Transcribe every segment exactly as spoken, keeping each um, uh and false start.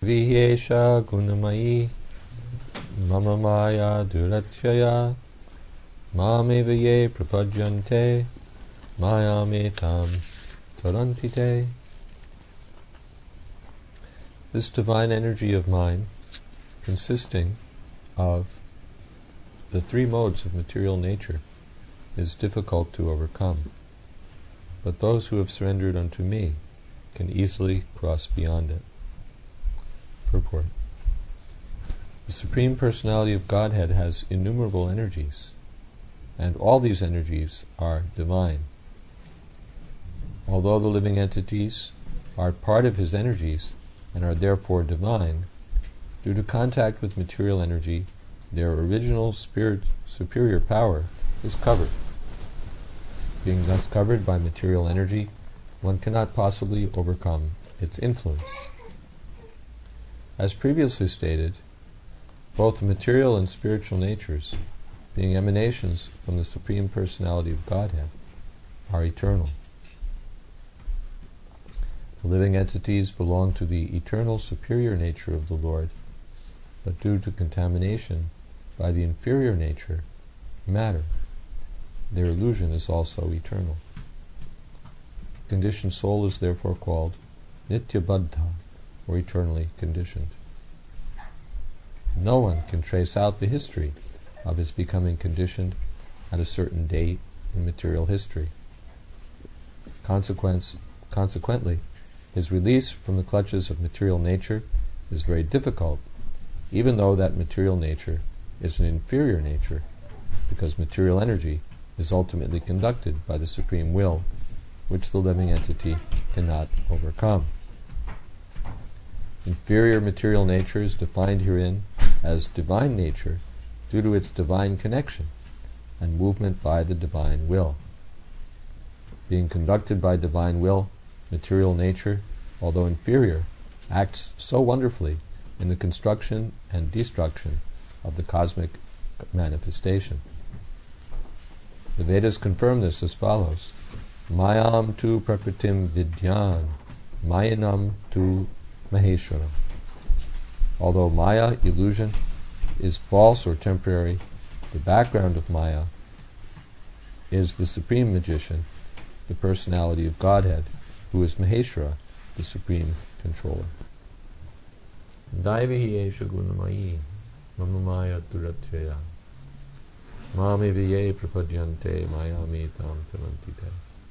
Vihesha gunamayi mama maya durachaya mame ye prapadyante mayametam tarantite. This divine energy of mine, consisting of the three modes of material nature, is difficult to overcome, but those who have surrendered unto me can easily cross beyond it. Purport. The Supreme Personality of Godhead has innumerable energies, and all these energies are divine. Although the living entities are part of His energies and are therefore divine, due to contact with material energy, their original spirit superior power is covered. Being thus covered by material energy, one cannot possibly overcome its influence. As previously stated, both the material and spiritual natures, being emanations from the Supreme Personality of Godhead, are eternal. The living entities belong to the eternal superior nature of the Lord, but due to contamination by the inferior nature, matter, their illusion is also eternal. The conditioned soul is therefore called Nitya-baddha, or eternally conditioned. No one can trace out the history of his becoming conditioned at a certain date in material history. Consequence, consequently, his release from the clutches of material nature is very difficult, even though that material nature is an inferior nature, because material energy is ultimately conducted by the Supreme Will, which the living entity cannot overcome. Inferior material nature is defined herein as divine nature due to its divine connection and movement by the divine will. Being conducted by divine will, material nature, although inferior, acts so wonderfully in the construction and destruction of the cosmic manifestation. The Vedas confirm this as follows: Mayam tu prakritim vidyan, mayanam tu maheshwaram. Although Maya, illusion, is false or temporary, the background of Maya is the Supreme Magician, the Personality of Godhead, who is Maheshwara, the Supreme Controller. Daivihi esha gunamayi mama maya duratyaya mame viye prapadyante mayami tam tarantite.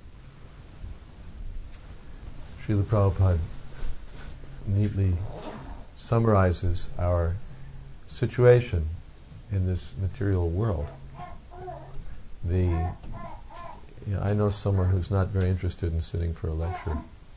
Srila Prabhupada neatly summarizes our situation in this material world. The you know, I know someone who's not very interested in sitting for a lecture.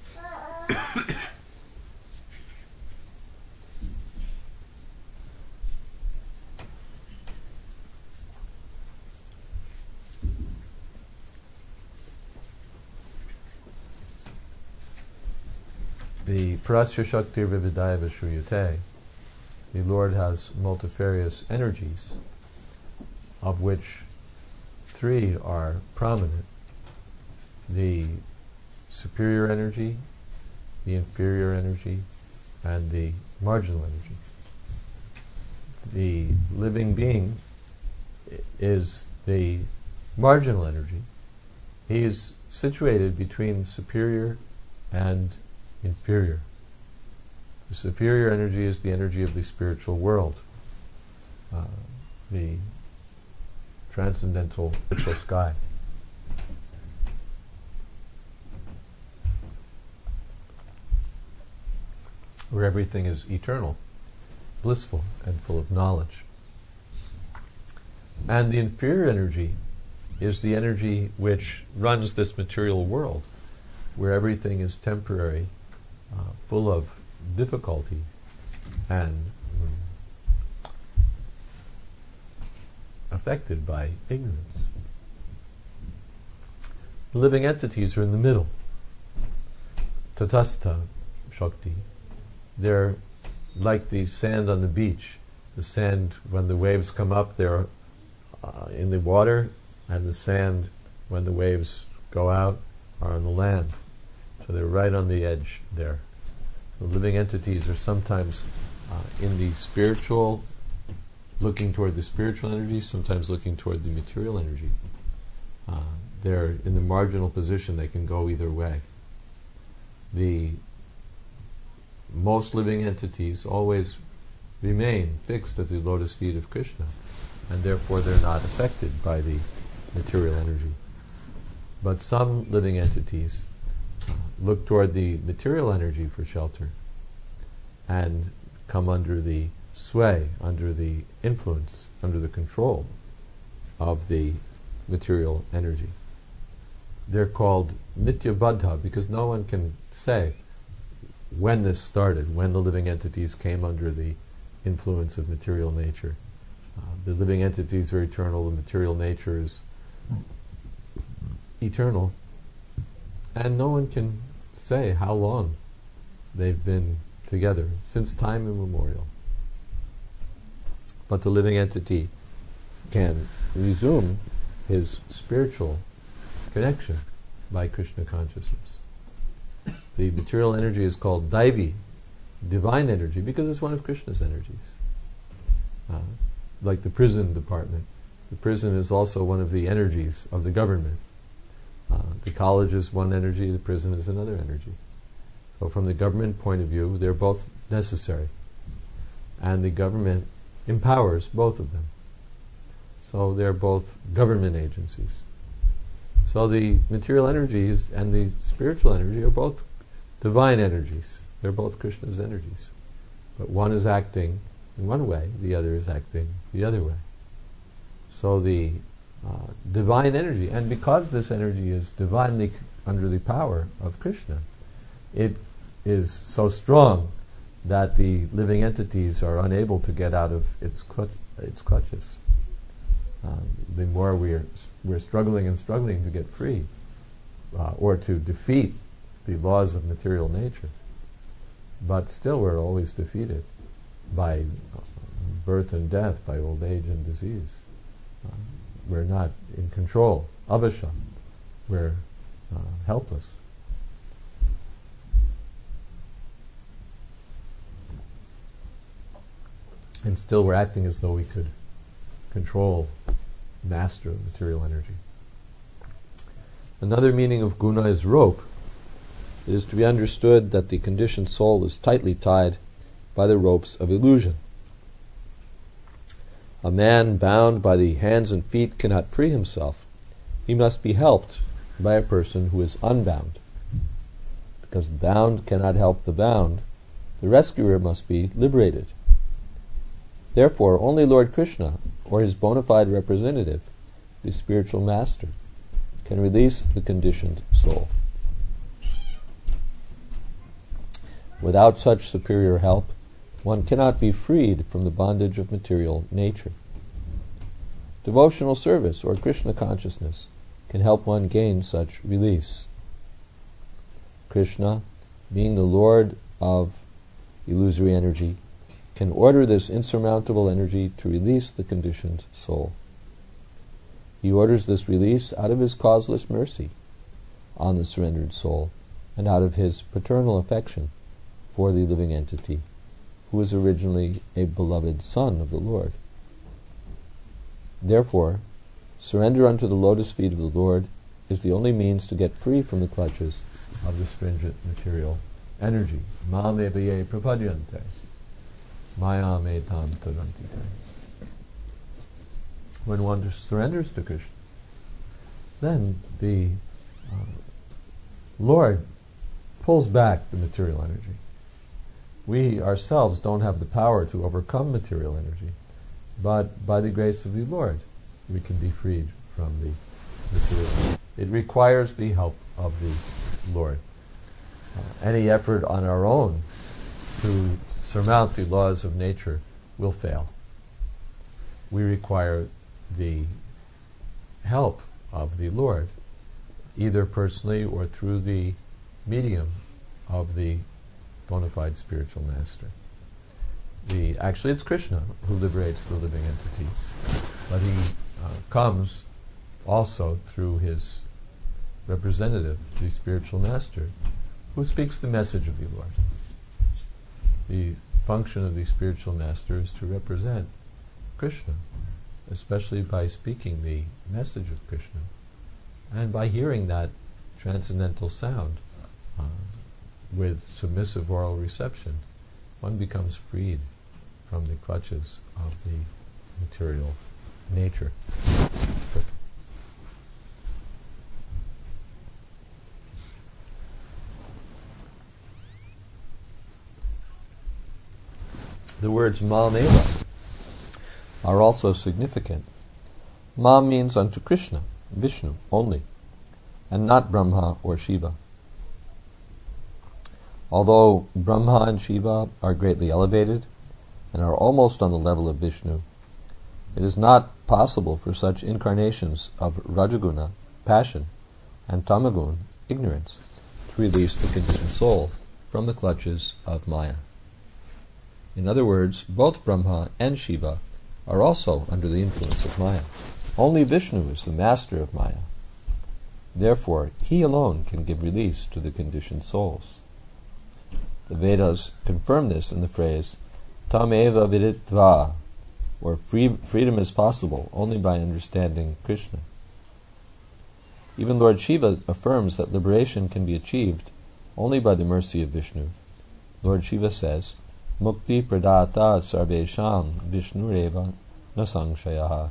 The Parasya Shaktir Vividaya Vishruyate, the Lord has multifarious energies, of which three are prominent: the superior energy, the inferior energy, and the marginal energy. The living being is the marginal energy. He is situated between superior and inferior. The superior energy is the energy of the spiritual world, uh, the transcendental spiritual sky. Where everything is eternal, blissful, and full of knowledge. And the inferior energy is the energy which runs this material world, where everything is temporary, uh, full of difficulty, and um, affected by ignorance. The living entities are in the middle. Tatastha Shakti. They're like the sand on the beach. The sand, when the waves come up, they're uh, in the water, and the sand, when the waves go out, are on the land. So they're right on the edge there. The living entities are sometimes uh, in the spiritual, looking toward the spiritual energy, sometimes looking toward the material energy. Uh, they're in the marginal position, they can go either way. The most living entities always remain fixed at the lotus feet of Krishna, and therefore they're not affected by the material energy. But some living entities uh, look toward the material energy for shelter and come under the sway, under the influence, under the control of the material energy. They're called Nitya-baddha because no one can say when this started, when the living entities came under the influence of material nature. Uh, the living entities are eternal, the material nature is eternal, and no one can say how long they've been together, since time immemorial. But the living entity can resume his spiritual connection by Krishna consciousness. The material energy is called Daivi, divine energy, because it's one of Krishna's energies. Uh, like the prison department. The prison is also one of the energies of the government. Uh, the college is one energy, the prison is another energy. So from the government point of view, they're both necessary. And the government empowers both of them. So they're both government agencies. So the material energies and the spiritual energy are both divine energies. They're both Krishna's energies. But one is acting in one way, the other is acting the other way. So the uh, divine energy, and because this energy is divinely c- under the power of Krishna, it is so strong that the living entities are unable to get out of its clutch, its clutches. Um, the more we're we're struggling and struggling to get free, uh, or to defeat the laws of material nature, but still we're always defeated by birth and death, by old age and disease. Uh, we're not in control. Avasha. We're uh, helpless. And still we're acting as though we could control, master material energy. Another meaning of guna is rope. It is to be understood that the conditioned soul is tightly tied by the ropes of illusion. A man bound by the hands and feet cannot free himself. He must be helped by a person who is unbound. Because the bound cannot help the bound, the rescuer must be liberated. Therefore, only Lord Krishna, or his bona fide representative, the spiritual master, can release the conditioned soul. Without such superior help, one cannot be freed from the bondage of material nature. Devotional service or Krishna consciousness can help one gain such release. Krishna, being the Lord of illusory energy, can order this insurmountable energy to release the conditioned soul. He orders this release out of his causeless mercy on the surrendered soul and out of his paternal affection for the living entity, who was originally a beloved son of the Lord. Therefore, surrender unto the lotus feet of the Lord is the only means to get free from the clutches of the stringent material energy. Mam evaye prapadyante, mayam etam tarantite. When one surrenders to Krishna, then the uh, Lord pulls back the material energy. We ourselves don't have the power to overcome material energy, but by the grace of the Lord, we can be freed from the material. It requires the help of the Lord. Uh, any effort on our own to surmount the laws of nature will fail. We require the help of the Lord, either personally or through the medium of the bona fide spiritual master. The, actually, it's Krishna who liberates the living entity, but he uh, comes also through his representative, the spiritual master, who speaks the message of the Lord. the function of the spiritual master is to represent Krishna, especially by speaking the message of Krishna. And by hearing that transcendental sound uh, with submissive oral reception, one becomes freed from the clutches of the material nature. The words Mameva are also significant. Ma means unto Krishna, Vishnu only, and not Brahma or Shiva. Although Brahma and Shiva are greatly elevated and are almost on the level of Vishnu, it is not possible for such incarnations of Rajaguna, passion, and Tamagun, ignorance, to release the conditioned soul from the clutches of Maya. In other words, both Brahma and Shiva are also under the influence of Maya. Only Vishnu is the master of Maya. Therefore, he alone can give release to the conditioned souls. The Vedas confirm this in the phrase, Tameva viditva, or free, freedom is possible only by understanding Krishna. Even Lord Shiva affirms that liberation can be achieved only by the mercy of Vishnu. Lord Shiva says, Mukti pradata sarvesham Vishnureva nasangshayaha.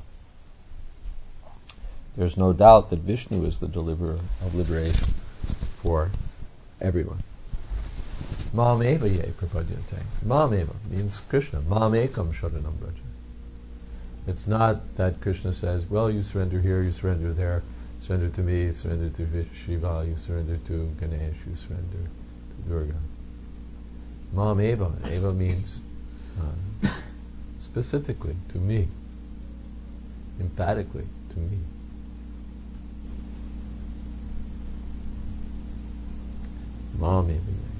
There is no doubt that Vishnu is the deliverer of liberation for everyone. Mameva ye prapadyante. Mameva means Krishna. Mamekam sharanam braja. It's not that Krishna says, well, you surrender here, you surrender there, surrender to me, you surrender to Shiva, you surrender to Ganesh, you surrender to Durga. Mameva. Eva means uh, specifically to me, emphatically to me. Mameva.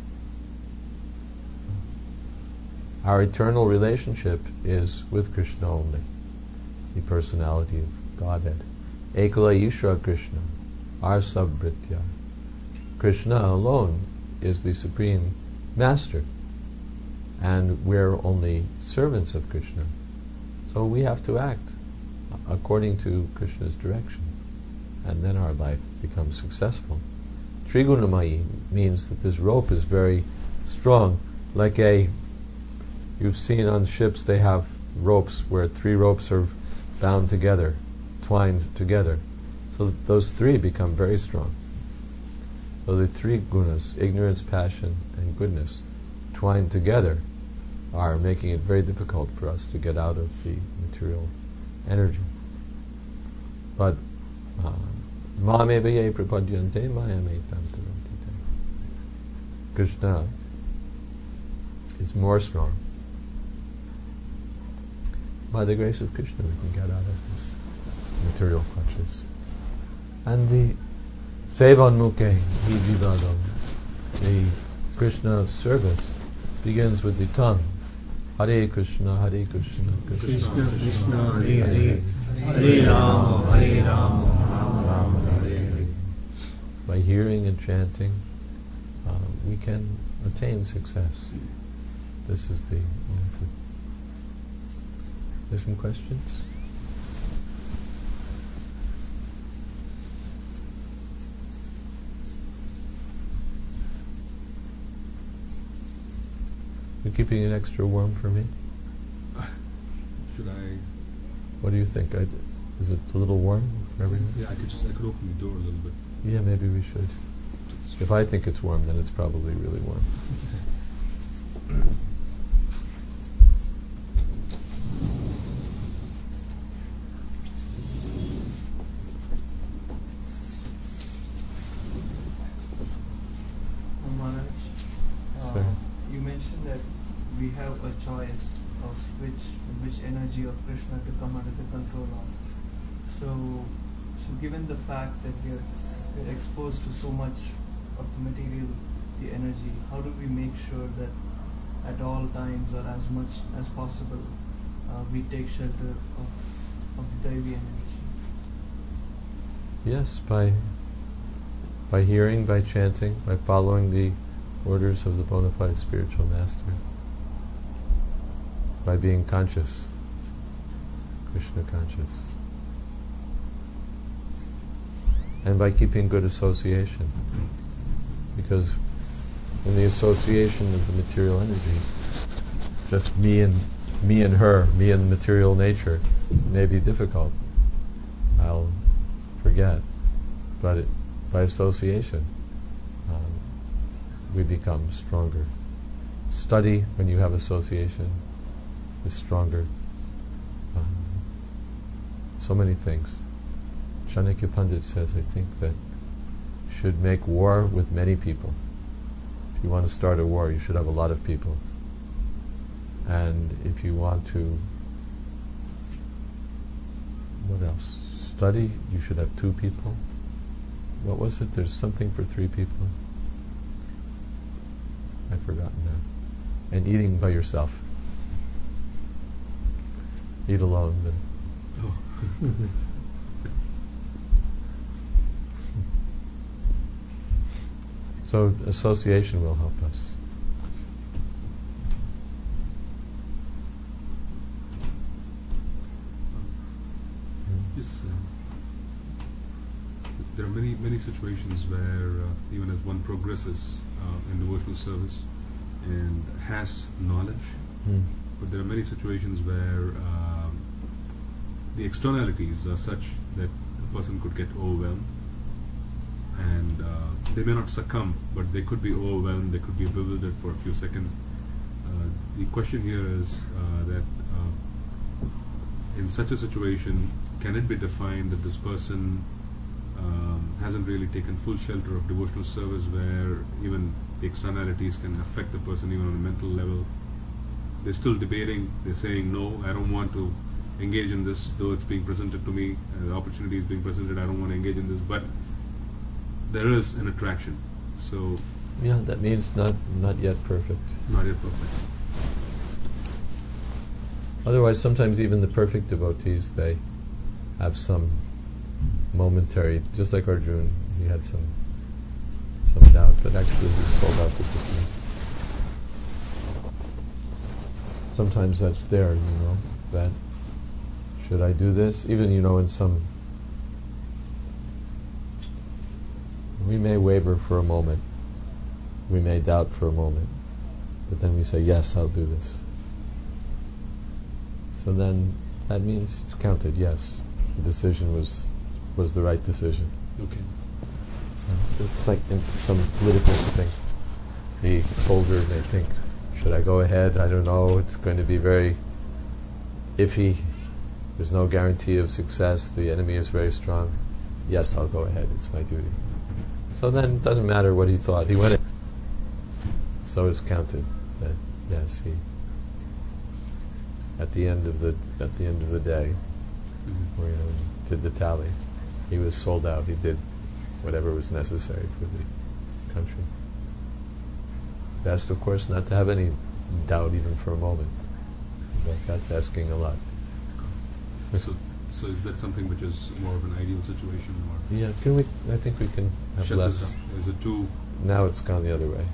Our eternal relationship is with Krishna only, the personality of Godhead. Ekala Ishra Krishna, our Sabritya. Krishna alone is the supreme master, and we're only servants of Krishna. So we have to act according to Krishna's direction, and then our life becomes successful. Trigunamayi means that this rope is very strong, like a, you've seen on ships they have ropes where three ropes are bound together, twined together. So that those three become very strong. So the three gunas, ignorance, passion, and goodness, twined together, are making it very difficult for us to get out of the material energy. But Mameva ye prapadyante mayametam tarantite. Krishna is more strong. By the grace of Krishna we can get out of this material clutches. And the Sevanmukhe Vijivadam, the Krishna service, begins with the tongue. Hare Krishna, Hare Krishna, Krishna Krishna, Krishna Hare Hare, Hare Rama, Hare Rama, Rama Rama, Hare Hare. By hearing and chanting, uh, we can attain success. This is the method. There's some questions? You're keeping an extra warm for me? Should I? What do you think? I'd, is it a little warm for everyone? Yeah, I could just I could open the door a little bit. Yeah, maybe we should. If I think it's warm, then it's probably really warm. Uh, you mentioned that we have a choice of which which energy of Krishna to come under the control of. So, so given the fact that we are we're exposed to so much of the material, the energy, how do we make sure that at all times or as much as possible uh, we take shelter of of the Daivi energy? Yes, by by hearing, by chanting, by following the orders of the bona fide spiritual master. by being conscious, Krishna conscious, and by keeping good association. Because in the association of the material energy, just me and me and her, me and material nature, may be difficult. I'll forget, but it, by association, um, we become stronger. Study when you have association is stronger. Um, so many things. Chanakya Pandit says, I think, that you should make war with many people. If you want to start a war, you should have a lot of people. And if you want to, what else? Study, you should have two people. What was it? There's something for three people. I've forgotten that. And eating by yourself. Eat alone. Then. Oh. So association will help us. Yes, uh, there are many many situations where uh, even as one progresses uh, in devotional service and has knowledge, Mm. but there are many situations where um, the externalities are such that a person could get overwhelmed, and uh, they may not succumb, but they could be overwhelmed, they could be bewildered for a few seconds. Uh, the question here is uh, that uh, in such a situation, can it be defined that this person um, hasn't really taken full shelter of devotional service, where even the externalities can affect the person even on a mental level? They're still debating, they're saying, no, I don't want to engage in this, though it's being presented to me, uh, the opportunity is being presented, I don't want to engage in this, but there is an attraction. So, Yeah, that means not not yet perfect. not yet perfect. Otherwise, sometimes even the perfect devotees, they have some momentary, just like Arjuna, he had some some doubt, but actually he's sold out to Krishna. Sometimes that's there, you know, that should I do this? Even, you know, in some, we may waver for a moment, we may doubt for a moment, but then we say, yes, I'll do this. So then that means it's counted, yes, the decision was was the right decision. Okay. It's like in some political thing. The soldier may think, should I go ahead? I don't know, it's going to be very iffy. There's no guarantee of success. The enemy is very strong. Yes, I'll go ahead, it's my duty. So then it doesn't matter what he thought, he went in. So it's counted that, yes, he, at the end of the at the end of the day, Mm-hmm. where you know, did the tally, he was sold out. He did whatever was necessary for the country. Best, of course, not to have any doubt even for a moment. But that's asking a lot. So, so is that something which is more of an ideal situation, or Yeah, can we? I think we can have shut this less. up? Is it too? Now it's gone the other way.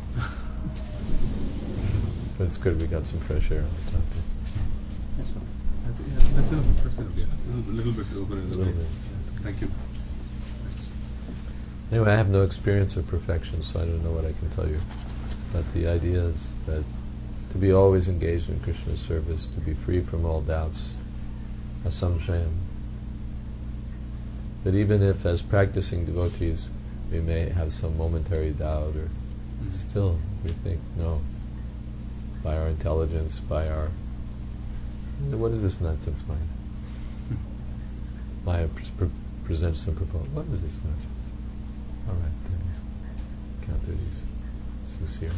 But it's good we got some fresh air on the topic. I think, yeah, that's enough. That's enough. Yeah, a little, little bit open is A little okay. bit. Thank you. Thanks. Anyway, I have no experience of perfection, so I don't know what I can tell you. But the idea is that to be always engaged in Krishna's service, to be free from all doubts, asamshayam. But even if, as practicing devotees, we may have some momentary doubt, or Mhm. still we think, no, by our intelligence, by our... What is this nonsense, Maya? Maya pres- pre- presents some proposal. What is this nonsense? All right, then he's counted, he's sincere.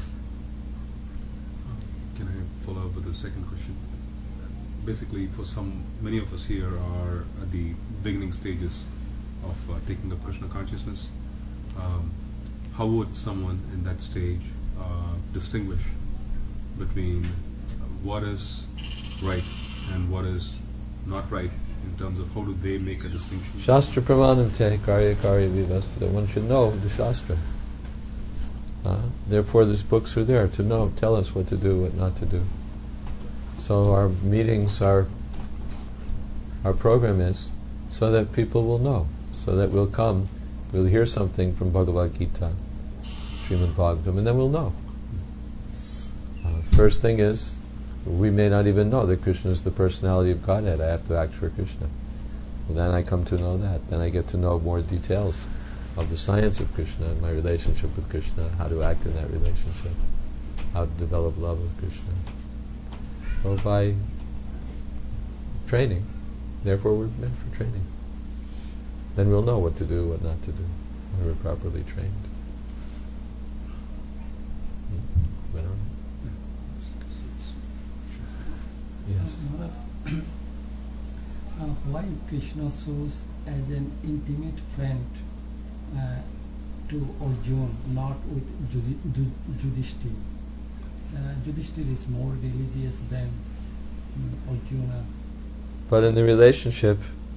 Can I follow up with the second question? Basically, for some, many of us here are at the beginning stages of uh, taking up Krishna consciousness. Um, how would someone in that stage uh, distinguish between uh, what is right and what is not right, in terms of how do they make a distinction? Shastra pramanante karya karya vivaspada. One should know the Shastra. Uh, therefore, these books are there to know, tell us what to do, what not to do. So our meetings, our our program is so that people will know, so that we'll come, we'll hear something from Bhagavad Gita, Srimad Bhagavatam, and then we'll know. Uh, first thing is, we may not even know that Krishna is the personality of Godhead. I have to act for Krishna. Well, then I come to know that. Then I get to know more details of the science of Krishna and my relationship with Krishna, how to act in that relationship, how to develop love of Krishna. So by training, therefore we're meant for training. Then we'll know what to do, what not to do, when we're properly trained. Hmm. I don't know. Yes. Uh, why Krishna shows as an intimate friend uh, to Arjuna, not with Judi- Ju- Yudhishthira? Uh, Yudhishthira is more religious than um, Arjuna. But in the relationship,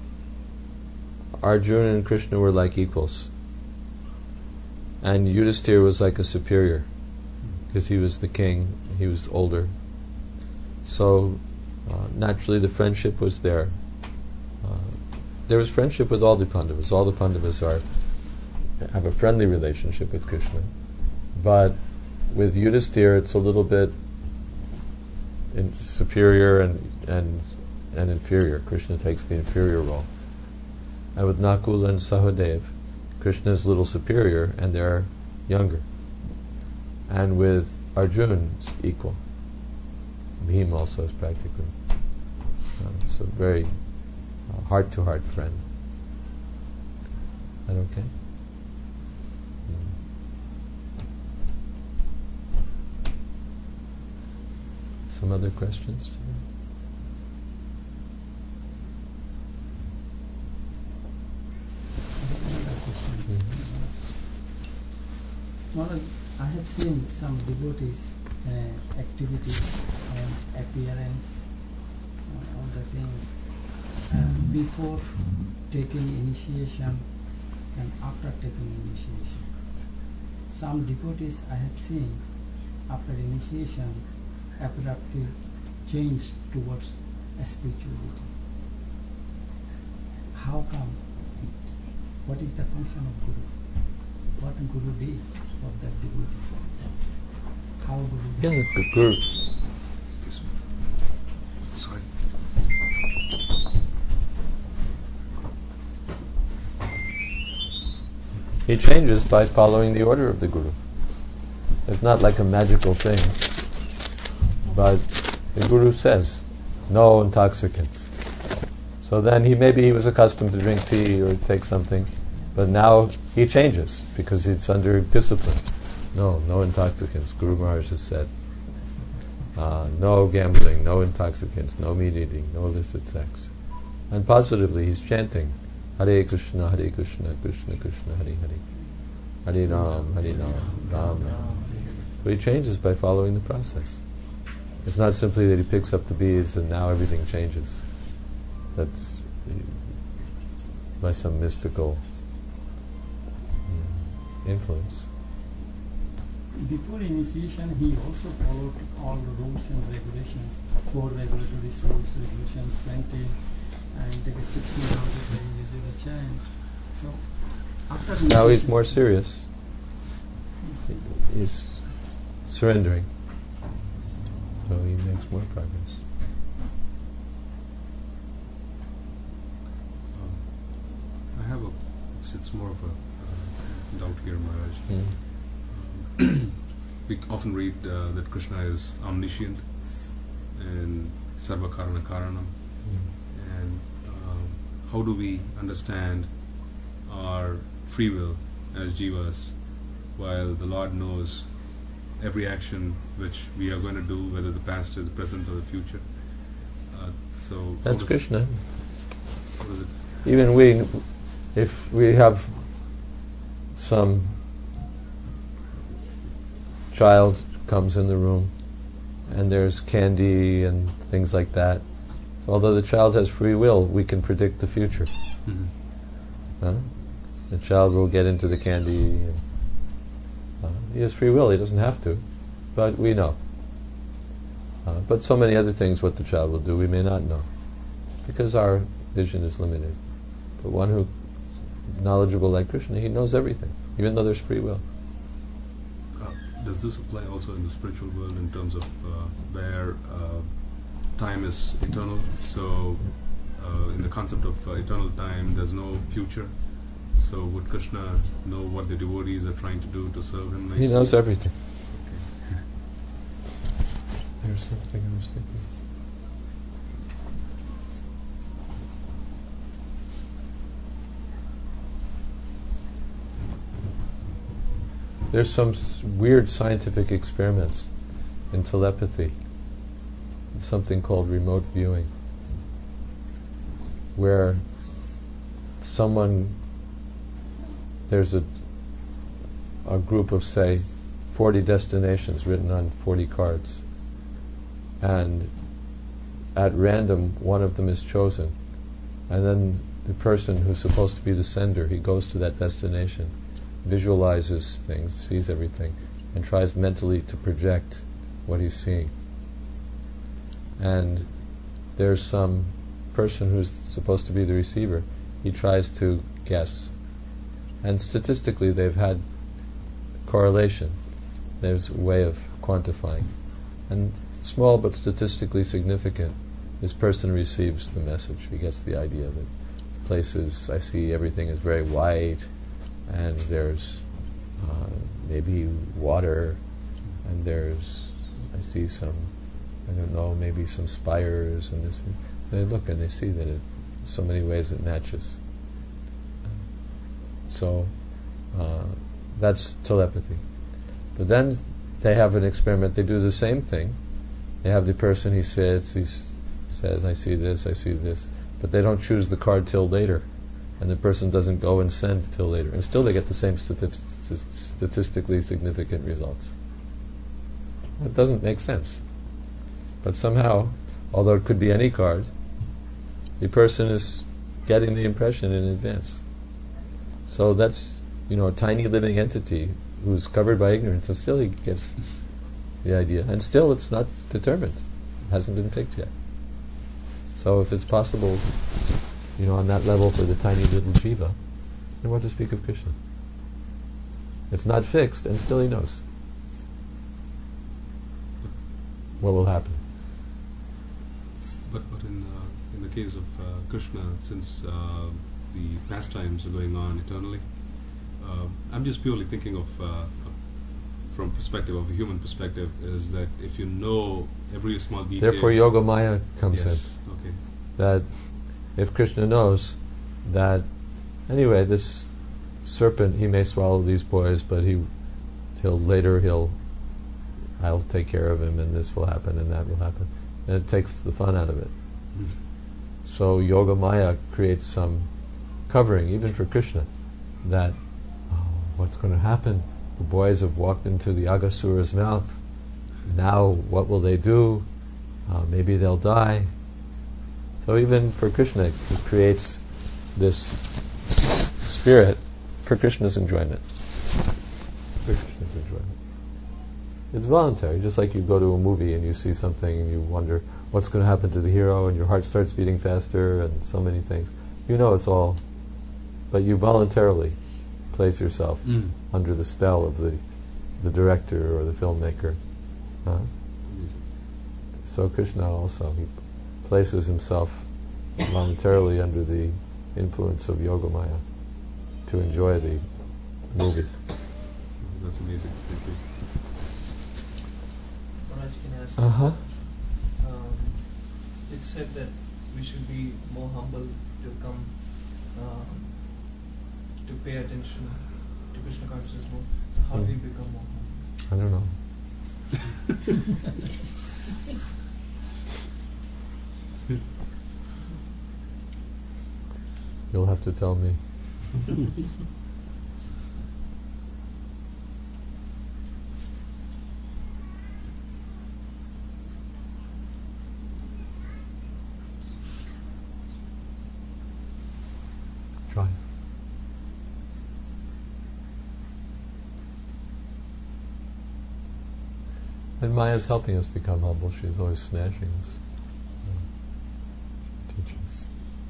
Arjuna and Krishna were like equals. And Yudhishthira was like a superior, because he was the king, he was older. So uh, naturally the friendship was there. Uh, there was friendship with all the Pandavas. All the Pandavas are have a friendly relationship with Krishna. But with Yudhishthira it's a little bit in superior and, and, and inferior. Krishna takes the inferior role. And with Nakula and Sahadev, Krishna is a little superior and they're younger. And with Arjuna, it's equal. Bhima also is practically. Uh, so very uh, heart-to-heart friend. Is that okay? Mm. Some other questions? Maharaj, I have seen some devotees' uh, activities and appearance, uh, all the things, uh, before taking initiation and after taking initiation. Some devotees I have seen after initiation abruptly change towards spirituality. How come? What is the function of Guru? What Guru did for that devotee? How Guru Yeah, did? the Guru. Excuse me. Sorry. He changes by following the order of the Guru. It's not like a magical thing. But the Guru says, no intoxicants. So then he maybe he was accustomed to drink tea or take something, but now he changes because it's under discipline. No, no intoxicants. Guru Maharaj has said, uh, no gambling, no intoxicants, no meat eating, no illicit sex. And positively he's chanting, Hare Krishna, Hare Krishna, Krishna Krishna, Hare Hare, Hare Ram, Hare Ram, Ram Ram. So he changes by following the process. It's not simply that he picks up the beads and now everything changes. That's uh, by some mystical mm, influence. Before initiation, he also followed all the rules and regulations, four regulatory rules, regulations, chanting, and take a sixteen hours a usually chant. So after Now he's more serious. He's surrendering. So he makes more progress. Um, I have a, it's, it's more of a uh, doubt here, Maharaj. Mm. We often read uh, that Krishna is omniscient and Sarva Karana Karanam. Mm. And um, how do we understand our free will as jivas while the Lord knows every action which we are going to do, whether the past is the present or the future? Uh, so That's how does- Krishna. How does it? Even we, if we have some child comes in the room and there's candy and things like that, so although the child has free will, we can predict the future. Mm-hmm. Huh? The child will get into the candy. And, uh, he has free will, he doesn't have to, but we know. Uh, but so many other things what the child will do we may not know, because our vision is limited. But one who knowledgeable like Krishna, he knows everything, even though there's free will. Uh, does this apply also in the spiritual world in terms of uh, where uh, time is eternal? So uh, in the concept of uh, eternal time, there's no future. So would Krishna know what the devotees are trying to do to serve him nicely? He knows everything. Okay. There's something I was thinking. There's some s- weird scientific experiments in telepathy, something called remote viewing, where someone, there's a, a group of, say, forty destinations written on forty cards, and at random one of them is chosen, and then the person who's supposed to be the sender, he goes to that destination, visualizes things, sees everything, and tries mentally to project what he's seeing. And there's some person who's supposed to be the receiver, he tries to guess. And statistically they've had correlation. There's a way of quantifying. And small but statistically significant, this person receives the message. He gets the idea that places, I see everything is very white, and there's uh, maybe water, and there's, I see some, I don't know, maybe some spires, and this. They look and they see that it, so many ways it matches. So uh, that's telepathy. But then they have an experiment. They do the same thing. They have the person, he sits, he s- says, I see this, I see this, but they don't choose the card till later. And the person doesn't go and send till later. And still they get the same stati- st- statistically significant results. It doesn't make sense. But somehow, although it could be any card, the person is getting the impression in advance. So that's, you know, a tiny living entity who's covered by ignorance, and still he gets the idea. And still it's not determined. It hasn't been picked yet. So if it's possible, you know, on that level for the tiny little jiva, then what to speak of Krishna? It's not fixed, and still he knows what will happen. But but in uh, in the case of uh, Krishna, since uh, the pastimes are going on eternally, uh, I'm just purely thinking of uh, from perspective of a human perspective, is that if you know every small detail. Therefore, Yoga Maya comes yes. in. Okay. That if Krishna knows that, anyway, this serpent, he may swallow these boys, but he, he'll later he'll, I'll take care of him, and this will happen, and that will happen, and it takes the fun out of it. Mm-hmm. So Yoga Maya creates some covering, even for Krishna, that oh, what's going to happen? The boys have walked into the Aghasura's mouth. Now, what will they do? Uh, maybe they'll die. So even for Krishna, it creates this spirit for Krishna's enjoyment. For Krishna's enjoyment. It's voluntary, just like you go to a movie and you see something and you wonder what's going to happen to the hero, and your heart starts beating faster, and so many things. You know it's all, but you voluntarily place yourself Mm. under the spell of the the director or the filmmaker. Uh, so Krishna also, he places himself voluntarily under the influence of Yoga Maya to enjoy the movie. That's amazing. Thank you. Maharaj, can I ask Uh huh. um, it said that we should be more humble to come um, to pay attention to Krishna consciousness more. So how do we become more humble? I don't know. You'll have to tell me. Try. And Maya's helping us become humble. She's always smashing us. Yeah. Teachings.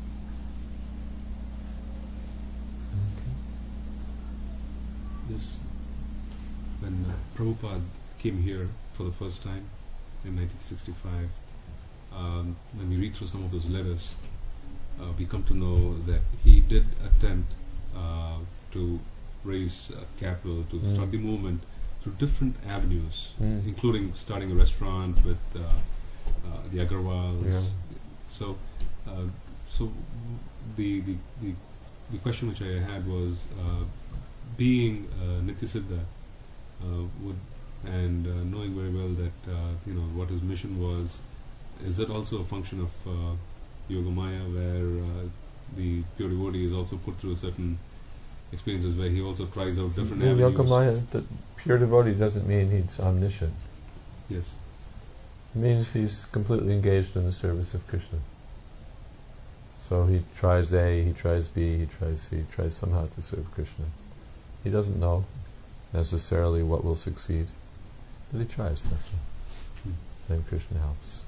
Okay. This, when uh, Prabhupada came here for the first time in nineteen sixty-five, um, when we read through some of those letters, uh, we come to know that he did attempt uh, to raise uh, capital, to Mm. start the movement through different avenues, Mm. including starting a restaurant with uh, uh, the Agarwals. Yeah. So, uh, so the, the the the question which I had was, uh, being uh, Nityasiddha uh, would and uh, knowing very well that uh, you know what his mission was, is that also a function of uh, Yogamaya, where uh, the pure devotee is also put through certain experiences where he also tries out different In avenues? Yogamaya, the pure devotee doesn't mean he's omniscient. Yes. It means he's completely engaged in the service of Krishna. So he tries A, he tries B, he tries C, he tries somehow to serve Krishna. He doesn't know necessarily what will succeed, but he tries, that's all. Hmm. And Krishna helps.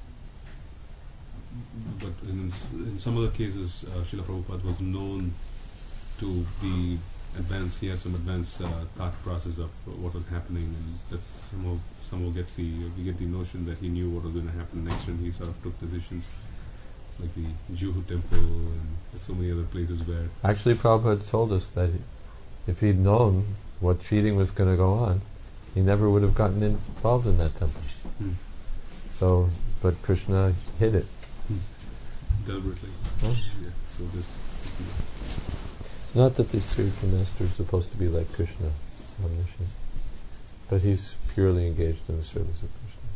But in, s- in some other cases, uh, Srila Prabhupada was known to be advanced. He had some advanced uh, thought process of uh, what was happening, and that's somehow somehow gets the we get the notion that he knew what was going to happen next, and he sort of took decisions, like the Juhu temple and so many other places where. Actually, Prabhupada told us that if he'd known what cheating was going to go on, he never would have gotten involved in that temple. Hmm. So, but Krishna hid it. Deliberately. Huh? Yeah. So this. Not that the spiritual master is supposed to be like Krishna, omniscient, but he's purely engaged in the service of Krishna.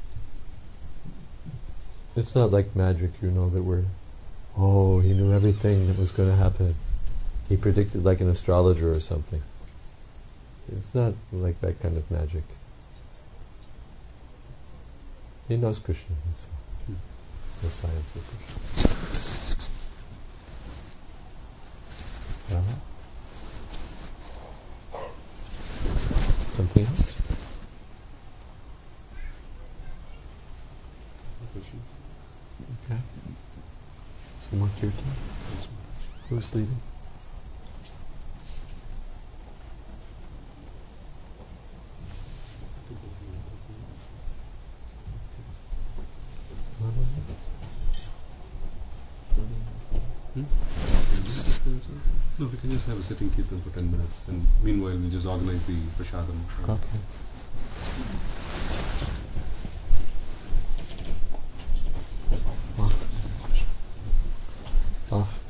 It's not like magic, you know, that we're, oh, he knew everything that was going to happen. He predicted like an astrologer or something. It's not like that kind of magic. He knows Krishna, that's all. Hmm. The science of Krishna. Yeah. Something else? Okay. Some more kirtan? Who's leading? Hmm? No, we can just have a sitting kirtan for ten minutes, and meanwhile we just organize the prasadam. Okay. Off. Off.